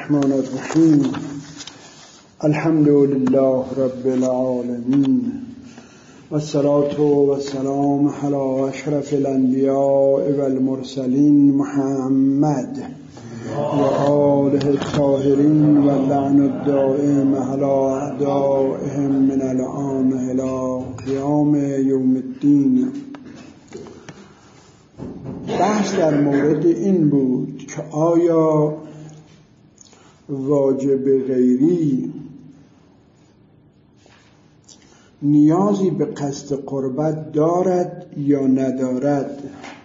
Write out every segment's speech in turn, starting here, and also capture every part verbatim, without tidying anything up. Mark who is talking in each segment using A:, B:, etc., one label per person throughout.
A: الرحمن الرحیم الحمد لله رب العالمین والصلاة والسلام علی اشرف الانبیاء والمرسلین محمد و آله الطاهرین و لعن الدائم علی اعدائهم من الآن الی قیام یوم الدین. بحث در مورد این بود که آیا واجب غیری نیازی به قصد قربت دارد یا ندارد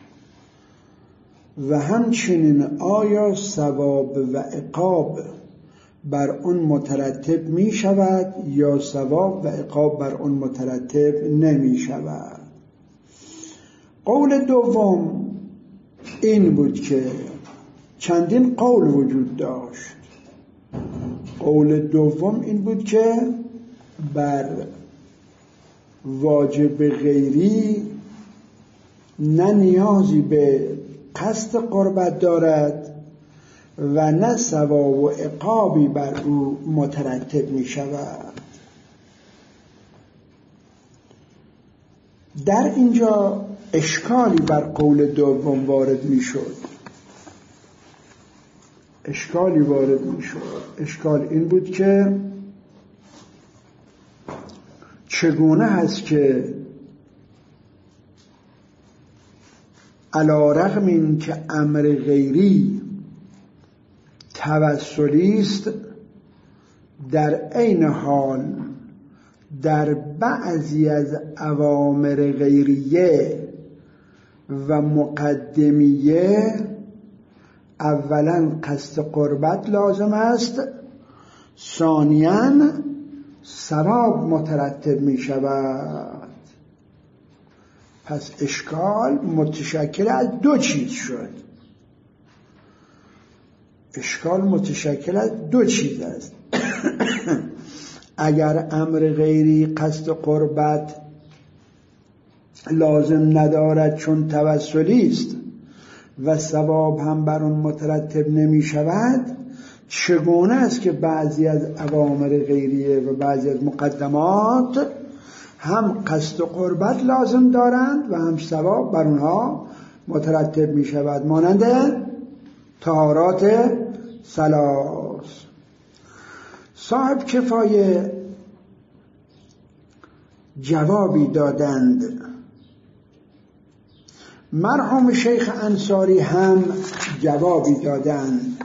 A: و همچنین آیا ثواب و عقاب بر اون مترتب می شود یا ثواب و عقاب بر اون مترتب نمی شود. قول دوم این بود که چندین قول وجود داشت. قول دوم این بود که بر واجب غیری نه نیازی به قصد قربت دارد و نه ثواب و عقابی بر او مترتب می شود. در اینجا اشکالی بر قول دوم وارد می شد. اشکالی وارد می شد. اشکال این بود که چگونه هست که علی رغم این که امر غیری توسلی است، در عین حال در بعضی از اوامر غیریه و مقدمیه اولا قصد قربت لازم است، ثانیاً ثواب مترتب می شود. پس اشکال متشکل از دو چیز شد. اشکال متشکل از دو چیز است. اگر امر غیری قصد قربت لازم ندارد چون توسلی است و ثواب هم بر اون مترتب نمی شود، چگونه است که بعضی از اوامر غیریه و بعضی از مقدمات هم قصد قربت لازم دارند و هم ثواب بر اونها مترتب می شود، مانند طهارات ثلاث. صاحب کفایه جوابی دادند. مرحوم شیخ انصاری هم جوابی دادند.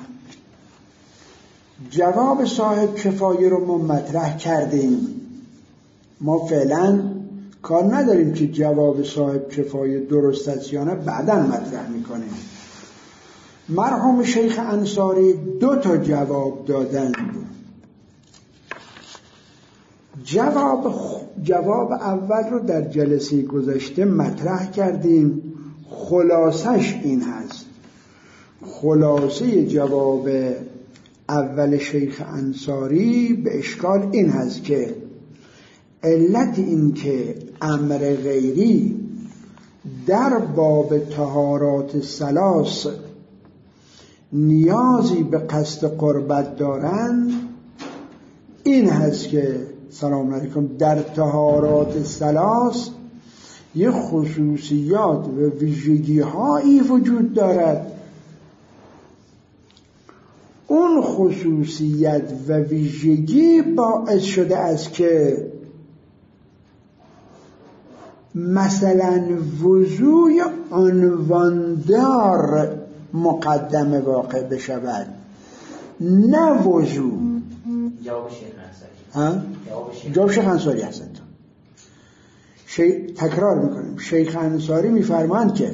A: جواب صاحب کفایه رو ما مطرح کردیم. ما فعلا کار نداریم که جواب صاحب کفایه درست است یا نه، بعداً مطرح میکنیم. مرحوم شیخ انصاری دو تا جواب دادند. جواب جواب اول رو در جلسه گذشته مطرح کردیم. خلاصش این هست. خلاصه جواب اول شیخ انصاری به اشکال این هست که علت این که امر غیری در باب طهارات ثلاث نیازی به قصد قربت دارند این هست که سلام علیکم در طهارات ثلاث یه خصوصیات و ویژگی هایی وجود دارد. اون خصوصیت و ویژگی باعث شده است که مثلا وضوء عنواندار مقدم واقع بشود، نه وضوء.
B: جواب شیخ انصاری.
A: جواب شیخ انصاری هستند. شی... تکرار میکنیم. شیخ انصاری میفرمایند که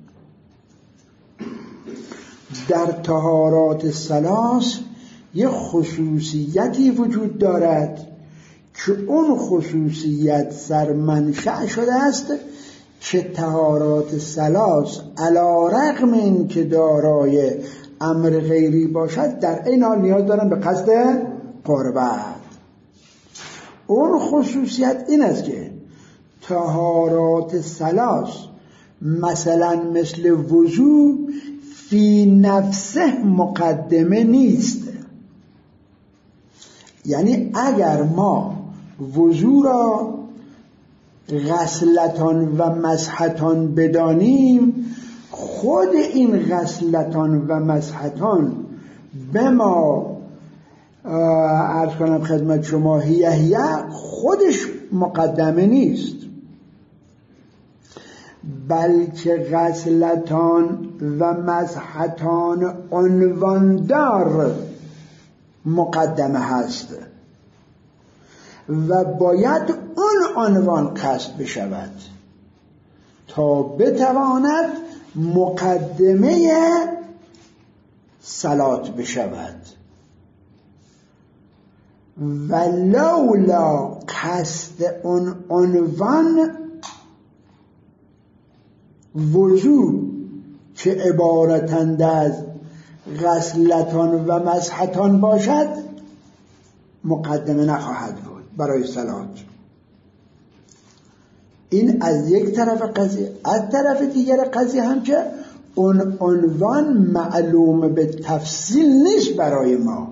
A: در طهارات ثلاث یه خصوصیتی وجود دارد که اون خصوصیت سرمنشأ شده است که طهارات ثلاث علی رغم این که دارای امر غیری باشد در این حال نیاز دارن به قصد قربت. اون خصوصیت این است که طهارات ثلاث مثلا مثل وضو فی نفسه مقدمه نیست. یعنی اگر ما وضو را غسلتان و مسحتان بدانیم، خود این غسلتان و مسحتان به ما عرض کنم خدمت شما هیه هیه خودش مقدمه نیست، بلکه غسلتان و مسحتان عنواندار مقدمه هست و باید اون عنوان قصد بشود تا بتواند مقدمه صلات بشود. و لولا قصد اون عنوان وضو که عبارتند از غسلتان و مسحتان باشد مقدمه نخواهد بود برای صلات. این از یک طرف قضیه. از طرف دیگر قضیه هم که اون عنوان معلوم به تفصیل نیست برای ما.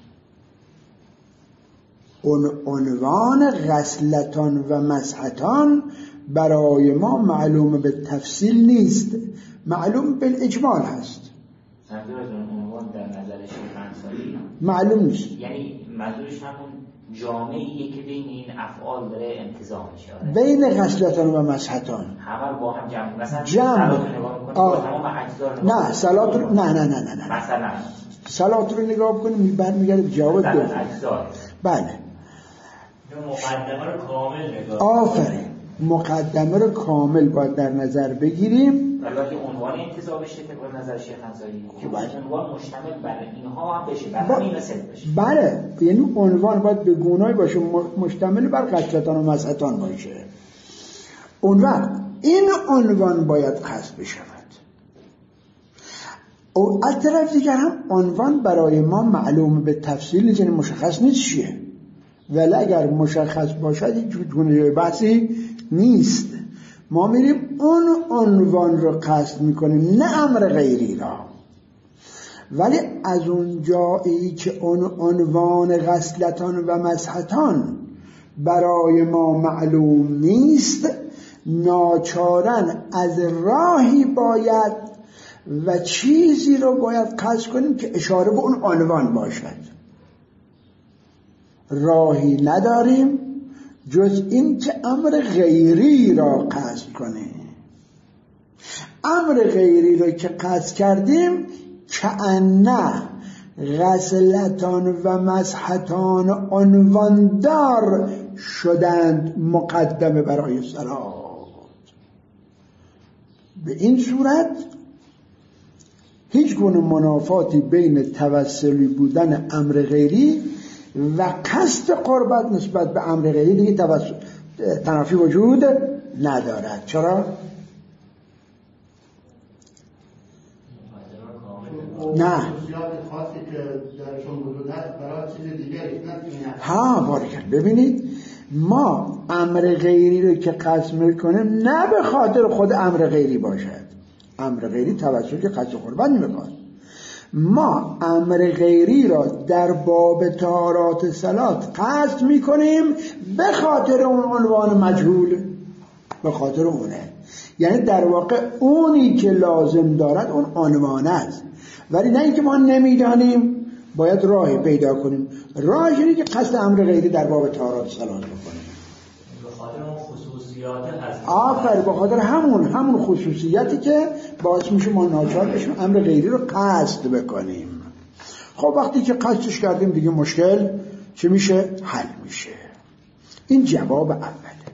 A: اون عنوان غسلتان و مسحتان برای ما معلوم به تفصیل نیست، معلوم بالاجمال هست.
B: منظور از اون عنوان در نظر شیخ انصاری
A: معلوم نیست،
B: یعنی منظورش همون جامعیه که بین این افعال داره انتظام میشه،
A: بین غسلتان و مسحتان
B: همه رو با هم جمع. مثلا
A: جمع
B: صلات رو نگاه می‌کنیم با تمام اجزا رو
A: نه صلات رو نه نه نه نه نه
B: مثلا
A: صلات رو نگاه کنیم بعد میگه جواب دو. بله
B: مقدمه رو کامل نگاه.
A: آفرین، مقدمه رو کامل باید در نظر بگیریم.
B: البته عنوان انتزاع بشه طبق نظر شیخ انصاری که باید عنوان مشتمل بر اینها هم بشه، بر همین مثل بشه.
A: بله، یعنی عنوان باید به گونه‌ای باشه مشتمل بر غسلتان و مسحتان باشه. اون وقت این عنوان باید قصد بشود. او از طرف دیگر هم عنوان برای ما معلوم به تفصیل نیست، یعنی مشخص نیست چیه، ولی اگر مشخص باشد هیچ گونه بحثی نیست. ما میریم اون عنوان رو قصد میکنیم نه امر غیری را. ولی از اون جایی که اون عنوان غسلتان و مسحتان برای ما معلوم نیست، ناچارن از راهی باید و چیزی رو باید قصد کنیم که اشاره به اون عنوان باشد. راهی نداریم جز این که امر غیری را قصد کنیم. امر غیری را که قصد کردیم کأنه غسلتان و مسحتان عنواندار شدند مقدمه برای صلات. به این صورت هیچ گونه منافاتی بین توسلی بودن امر غیری و قصد قربت نسبت به امر غیری دیگه توسل تنافی وجود ندارد. چرا؟ نه ها بارکل. ببینید ما امر غیری رو که قصد میکنیم نه به خاطر خود امر غیری باشد، امر غیری توسل که قصد قربت نمیخواد. ما امر غیری را در باب طهارات صلات قصد میکنیم به خاطر اون عنوان مجهول، به خاطر اونه، یعنی در واقع اونی که لازم دارد اون عنوان است، ولی نه اینکه ما نمیدانیم باید راهی پیدا کنیم. راهی اینه که قصد امر غیری در باب طهارات صلات بکنیم
B: به خاطر اون خصوصیات هست.
A: آفر به خاطر همون همون خصوصیاتی که باعث میشه ما ناچار بشیم امر غیری رو قصد بکنیم. خب وقتی که قصدش کردیم دیگه مشکل چه میشه؟ حل میشه. این جواب اوله.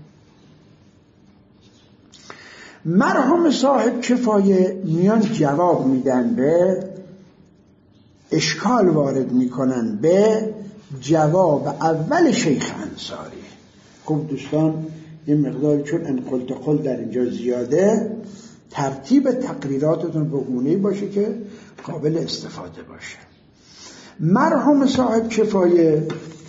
A: مرحوم صاحب کفایه میان جواب میدن به اشکال وارد میکنن به جواب اول شیخ انصاری. خب دوستان این مقداری چون انقل تقل در اینجا زیاده، ترتیب تقریراتتون به گونه‌ای باشه که قابل استفاده باشه. مرحوم صاحب کفایه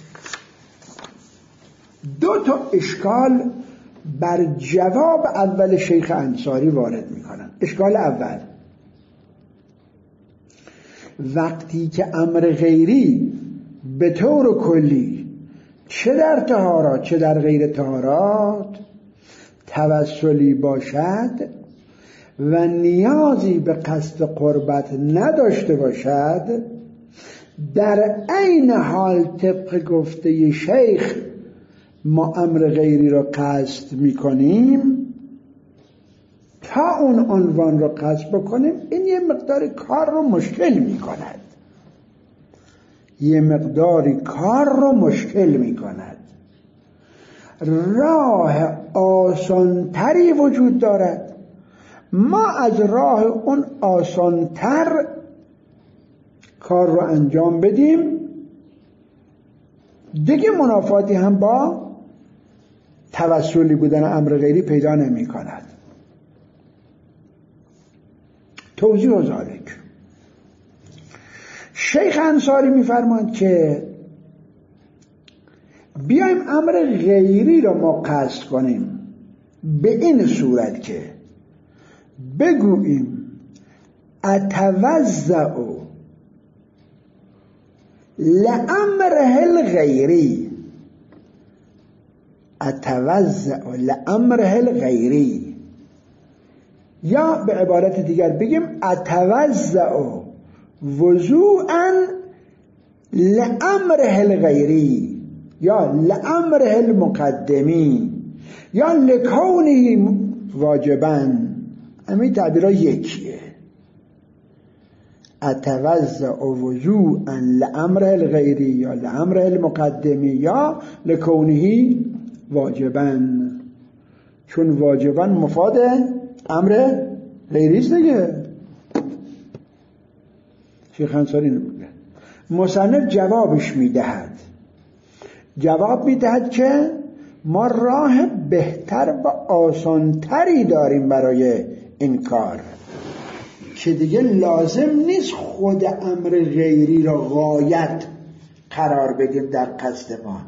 A: دو تا اشکال بر جواب اول شیخ انصاری وارد میکنن. اشکال اول، وقتی که امر غیری به طور کلی چه در طهارات چه در غیر طهارات توسلی باشد و نیازی به قصد قربت نداشته باشد، در عین حال طبق گفته شیخ ما امر غیری را قصد میکنیم، تا اون عنوان را قصد بکنیم، این یه مقدار کار رو مشکل میکند یه مقداری کار رو مشکل میکند راه آسانتری وجود دارد. ما از راه اون آسانتر کار رو انجام بدیم، دیگه منافاتی هم با توسلی بودن امر غیری پیدا نمی کند. توضیح و ذالک. شیخ انصاری میفرماند که بیایم امر غیری را ما قصد کنیم به این صورت که بگوییم اتوزع لامره الغیری، اتوزع لامره الغیری، یا به عبارت دیگر بگیم اتوزع وضوعا لامره الغیری یا لامره المقدمی یا لکونه واجبا. همین تعبیرها یکیه. اتوزع وضوعا لامره الغیری یا لامره المقدمی یا لکونه واجبا، چون واجبا مفاد امر غیری است دیگه. شیخ انصاری نمیگه. مصنف جوابش میدهد جواب میدهد که ما راه بهتر و آسانتری داریم برای این کار، که دیگه لازم نیست خود امر غیری را غایت قرار بدیم در قصد ما.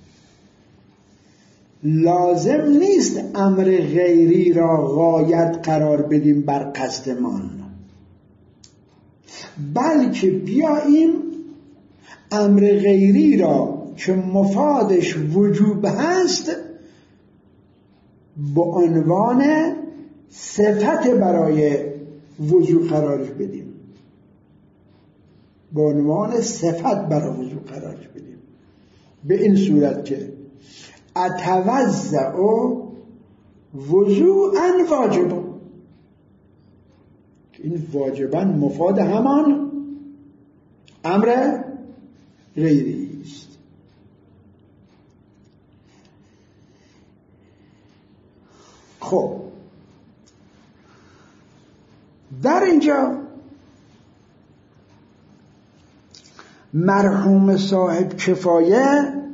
A: لازم نیست امر غیری را غایت قرار بدیم بر قصدمان، بلکه بیاییم امر غیری را که مفادش وجوب هست به عنوان صفت برای وجوب قرارش بدیم، به عنوان صفت برای وجوب قرارش بدیم، به این صورت که اتوزع وضوعا واجبا، این واجبا مفاد همان امر غیری است. خب در اینجا مرحوم صاحب کفایه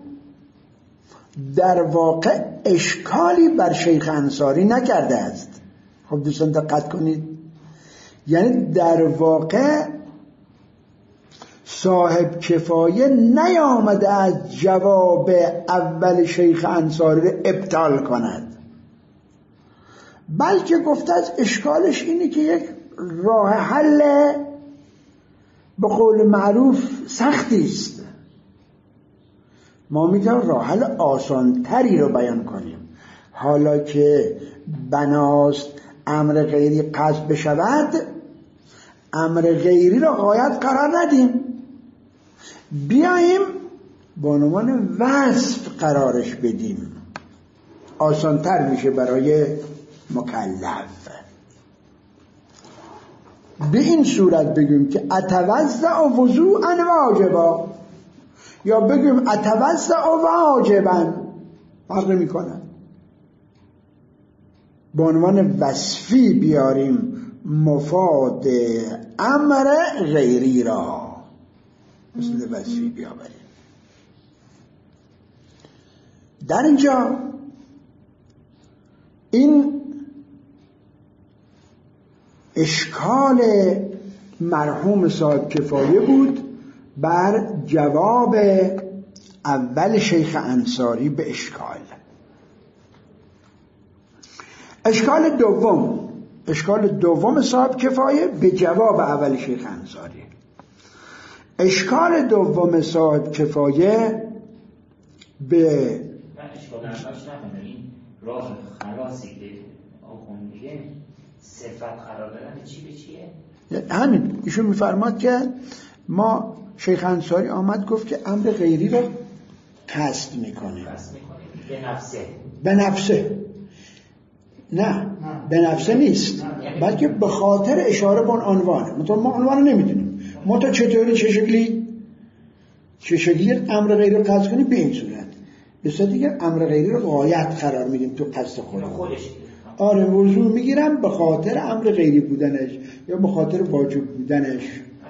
A: در واقع اشکالی بر شیخ انصاری نکرده است. خب دوستان دقت کنید، یعنی در واقع صاحب کفایه نیامده از جواب اول شیخ انصاری رو ابطال کند، بلکه گفته از اشکالش اینه که یک راه حل به قول معروف سختی است. ما میتونیم راه حل آسان تری رو بیان کنیم. حالا که بناست امر غیری قصد بشود، امر غیری رو غایت قرار ندیم، بیاییم به عنوان وصف قرارش بدیم، آسان تر میشه برای مکلف. به این صورت بگیم که اتوزع وضوعا واجبا، یا بگیم اتوزع واجبا، فرق نمی کنه. به عنوان وصفی بیاریم مفاد امر غیری را، مثل وصفی بیاوریم. در اینجا این اشکال مرحوم صاحب کفایه بود بر جواب اول شیخ انصاری به اشکال. اشکال دوم اشکال دوم صاحب کفایه به جواب اول شیخ انصاری. اشکال دوم صاحب کفایه به
B: من اشکال اولش نکنم این راه خلاصی که آخوند میگه صفت قرار دادن چی به چیه؟
A: همین ایشون میفرماد که ما شیخ انصاری آمد گفت که امر غیری رو قصد میکنه
B: قصد میکنه به نفسه
A: به نفسه نه, نه. به نفسه نیست نه. بلکه به خاطر اشاره به عنوانه مثلا ما عنوان نمیدونیم ما تا چطوری چه شکلی چه شکلی امر غیری رو قصد کنیم به این صورت به صورت دیگه امر غیری رو غایت قرار میدیم تو قصد خودمون آره وضو میگیرم به خاطر امر غیری بودنش یا به خاطر واجب بودنش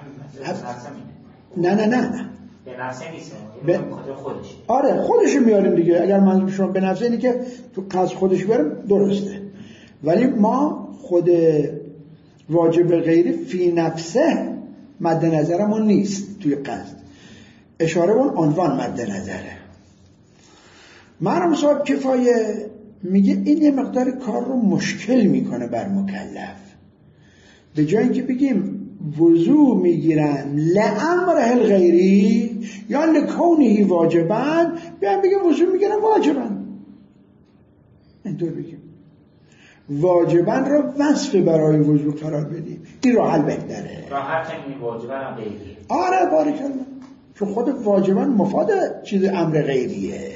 A: نه نه نه نه
B: به نفسه نیست
A: به
B: خاطر خودش
A: آره خودش میاریم دیگه اگر من شما به نفسه اینه که تو قصد خودش بیارم درسته ولی ما خود واجب غیری فی نفسه مد نظرمون نیست توی قصد اشاره اون عنوان مد نظره مرحوم صاحب کفایه میگه این یه مقدار کار رو مشکل میکنه بر مکلف به جای اینکه بگیم وضو میگیرن لامره الغیری یا لکونه واجبا بیان بگیم وضو میگیرن واجبا اینطور بگیم واجبا رو وصف برای وضو قرار بدیم این راه حل بهتره
B: راه حل این واجبا هم غیریه
A: آره باریکلا چون خود واجبا مفاد چیز امر غیریه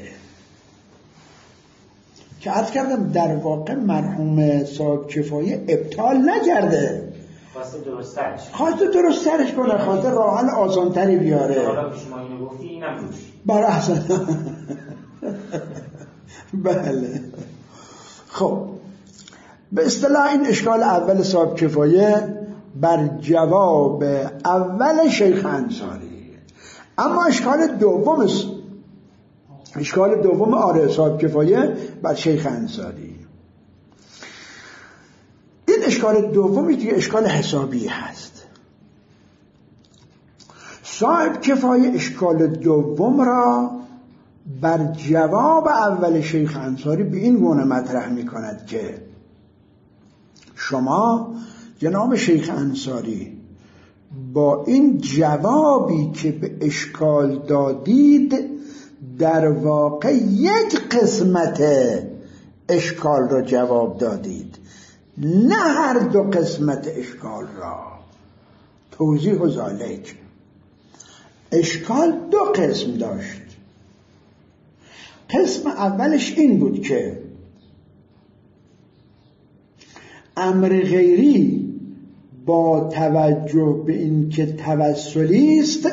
A: که عرض کردم در واقع مرحوم صاحب کفایه ابطال نکرده
B: خواسته درسترش
A: خواسته درسترش کنه خواسته راه حل آسان‌تری بیاره
B: حالا که شما اینو گفتی اینم روش
A: برای احسن بله خب به اصطلاح این اشکال اول صاحب کفایه بر جواب اول شیخ انصاری اما اشکال دوم اشکال دوم آره صاحب کفایه بر شیخ انصاری این اشکال دومی که اشکال حسابی هست صاحب کفایه اشکال دوم را بر جواب اول شیخ انصاری به این گونه مطرح می کند که شما جناب شیخ انصاری با این جوابی که به اشکال دادید در واقع یک قسمت اشکال را جواب دادید نه هر دو قسمت اشکال را توضیح و ذالک اشکال دو قسم داشت قسم اولش این بود که امر غیری با توجه به این که توسلی است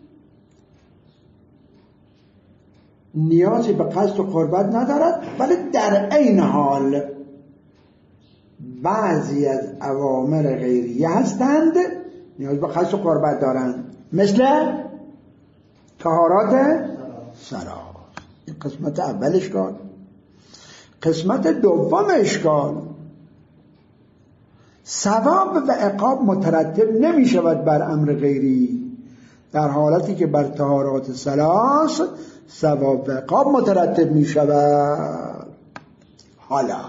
A: نیازی به قصد و قربت ندارد ولی در عین حال بعضی از اوامر غیریه هستند نیاز به قصد و قربت دارند مثل طهارت صلاة این قسمت اول اشکال قسمت دوم اشکال ثواب و عقاب مترتب نمی شود بر امر غیری در حالتی که بر طهارات ثلاث ثواب و عقاب مترتب می شود حالا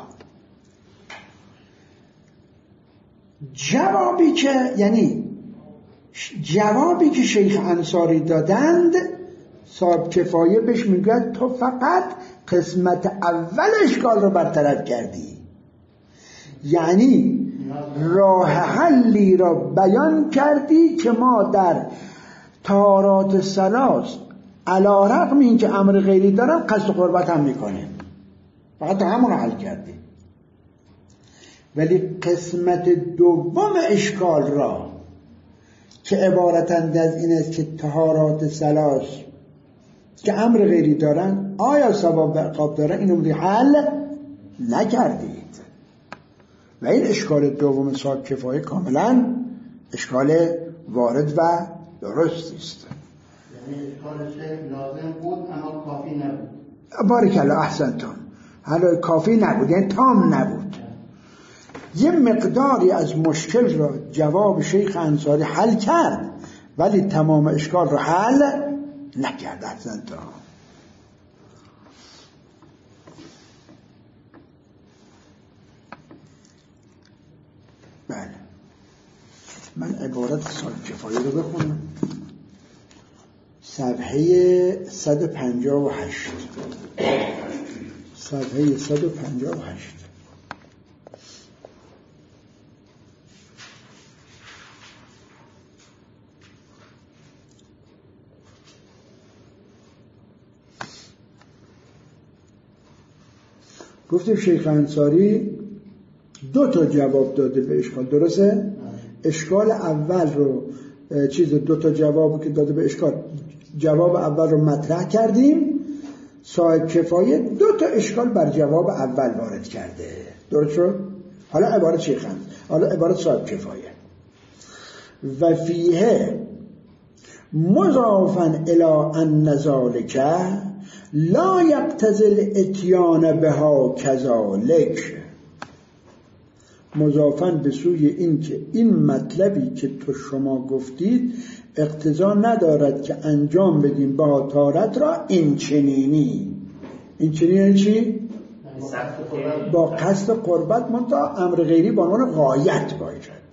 A: جوابی که یعنی جوابی که شیخ انصاری دادند صاحب کفایه بهش میگه تو فقط قسمت اول اشکال رو برطرف کردی یعنی راه حلی را بیان کردی که ما در طهارات ثلاث علی رغم این که امر غیری دارن قصد و قربت هم میکنیم فقط همون رو حل کردی ولی قسمت دوم اشکال را که عبارتند از این است که طهارات ثلاث که امر غیری دارن آیا ثواب و عقاب دارن اینو رو حل نکردید و این اشکال دوم صاحب کفایه کاملا اشکال وارد و درستی است
C: یعنی اشکالش لازم بود اما کافی نبود
A: بارکالله احسنتم حالا کافی نبود یعنی تام نبود یه مقداری از مشکل را جواب شیخ انصاری حل کرد ولی تمام اشکال را حل نکرد احسنتم بله من عبارت صاحب کفایه رو بخونم صفحه صد و پنجاه و هشت صفحه صد و پنجاه و هشت. گفتیم شیخ انصاری دو تا جواب داده به اشکال، درسته؟ اشکال اول رو چیز دو تا جواب که داده به اشکال، جواب اول رو مطرح کردیم، صاحب کفایه دو تا اشکال بر جواب اول وارد کرده، درست شد؟ حالا عبارت شیخ انصاری، حالا عبارت صاحب کفایه. و فیه مضافا الی ان ذلک لا یقتضی الاتیان بها کذالک، مضافاً به سوی این که این مطلبی که تو شما گفتید اقتضا ندارد که انجام بدیم با طارت را این چنینی. این چنینی چی؟ با قصد قربت منتها امر غیری با عنوان غایت باشد.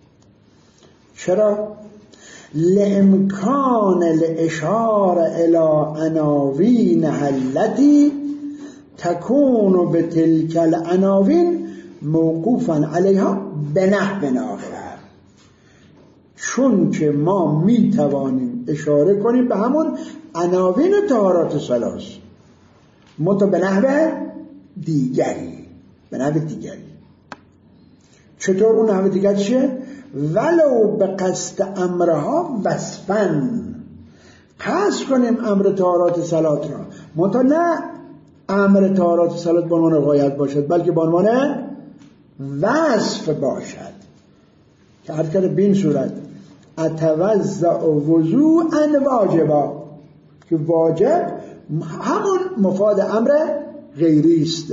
A: چرا؟ لامکان الاشاره الی عناوین التي تكون بتلك العناوین موقوفا علیها به نحو آخر، چون که ما می توانیم اشاره کنیم به همون عناوین طهارات ثلاث منتها به نحو دیگری، به نحو دیگری. چطور اون نحو دیگر چیه؟ ولو به قصد امرها وصفاً، قصد کنیم امر طهارات صلات را منتها نه امر طهارات صلات به عنوان غایت باشد بلکه به عنوان وصف باشد، که هر کده بین صورت اتوضع وضوءا واجبا، که واجب همون مفاد امر غیری است،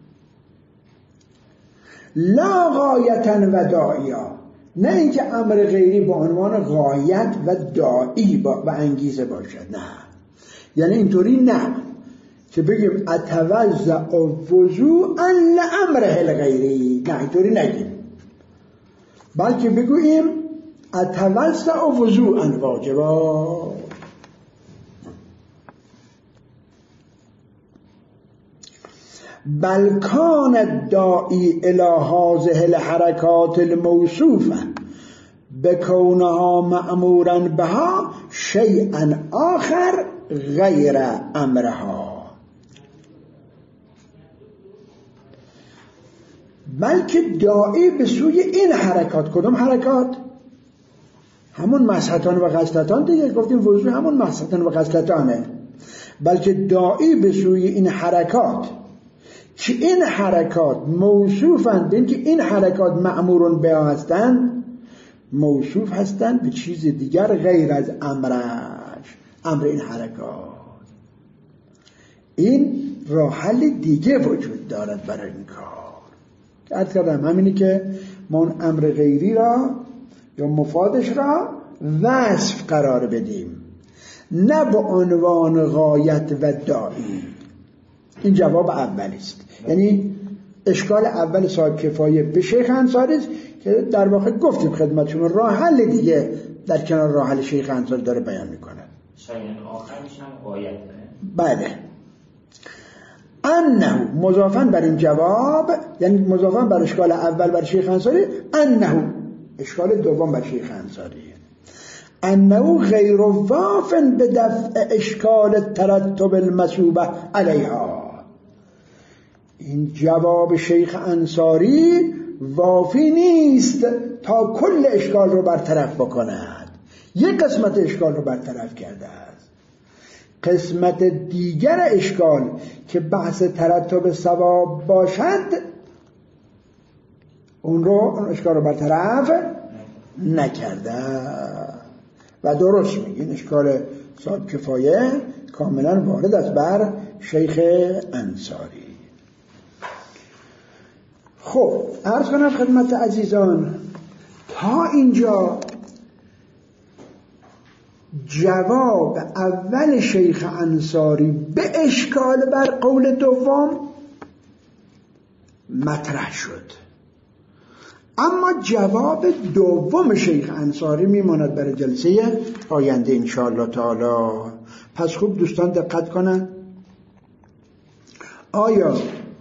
A: لا غایتا و داعیا، نه اینکه امر غیری به عنوان غایت و داعی با و انگیزه باشد، نه. یعنی اینطوری نه که بگیم اتوضع وضوءا لامره الغیری، نه اینطوری نگیم، بلکه بگوییم اتوضع وضوءا واجبا. بل کان الداعی الی هذه الحرکات الموصوفه بکونها مأمورا بها شیئا آخر غیر امرها، بلکه داعی به سوی این حرکات، کدوم حرکات؟ همون مسحتان و غسلتان دیگه، گفتیم وضو همون مسحتان و غسلتانه، بلکه داعی به سوی این حرکات که این حرکات موصوفند به اینکه این حرکات مأمورون به هستند، موصوف هستند به چیز دیگر غیر از امرش، امر این حرکات. این راه حل دیگه وجود دارد برای این کار. عرض کردم همینی که ما اون امر غیری را یا مفادش را وصف قرار بدیم، نه به عنوان غایت و داعی. این جواب اولی است. یعنی اشکال اول صاحب کفایه به شیخ انصاری است که در واقع گفتیم خدمتشون راه حل دیگه در کنار راه حل شیخ انصاری داره بیان میکنه.
B: شاید آخرش هم غایت داره.
A: بله. انه مضافاً بر این جواب، یعنی مضافاً بر اشکال اول بر شیخ انصاری، انه اشکال دوم بر شیخ انصاری، انه غیر واف به دفع اشکال ترتب المصوبه علیها. این جواب شیخ انصاری وافی نیست تا کل اشکال رو برطرف بکند. یک قسمت اشکال رو برطرف کرده است، قسمت دیگر اشکال که بحث ترتب ثواب باشد اون رو اون اشکال رو برطرف نکرده. و درست میگین اشکال صاحب کفایه کاملا وارد است بر شیخ انصاری. خب عرض کنم خدمت عزیزان تا اینجا جواب اول شیخ انصاری به اشکال بر قول دوم مطرح شد، اما جواب دوم شیخ انصاری میماند برای جلسه آینده انشاءالله تعالی. پس خوب دوستان دقت کنن، آیا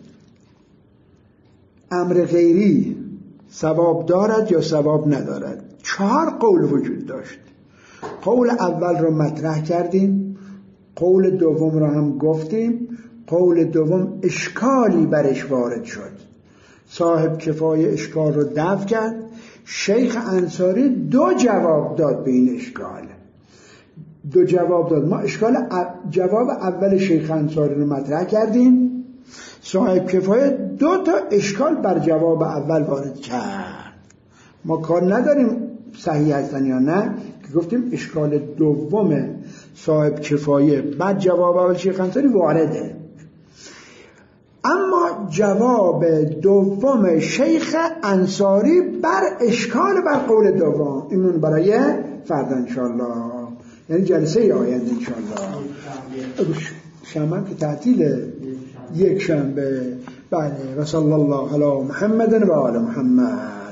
A: امر غیری ثواب دارد یا ثواب ندارد؟ چهار قول وجود داشت. قول اول رو مطرح کردیم، قول دوم رو هم گفتیم. قول دوم اشکالی برش وارد شد، صاحب کفایه اشکال رو دفع کرد. شیخ انصاری دو جواب داد به این اشکال، دو جواب داد. ما اشکال جواب اول شیخ انصاری رو مطرح کردیم، صاحب کفایه دو تا اشکال بر جواب اول وارد کرد. ما کار نداریم صحیح هستن یا نه، که گفتیم اشکال دوم صاحب کفایه بعد جواب اول شیخ انصاری وارده. اما جواب دوم شیخ انصاری بر اشکال بر قول دوم، اینون برای فردا انشالله، یعنی جلسه آینده انشالله. شنبه که تعطیله، یک شنبه. بله. و صلی الله علی محمد و آل محمد.